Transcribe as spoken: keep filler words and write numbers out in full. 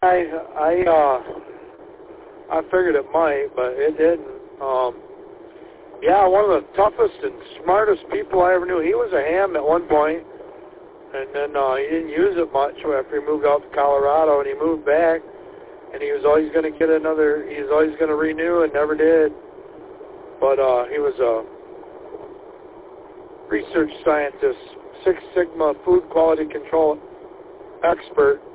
I I uh I figured it might, but it didn't. Um, yeah, one of the toughest and smartest people I ever knew. He was a ham at one point, and then uh, he didn't use it much after he moved out to Colorado, and he moved back, and he was always going to get another. He was always going to renew, and never did. But uh, he was a research scientist, Six Sigma food quality control expert.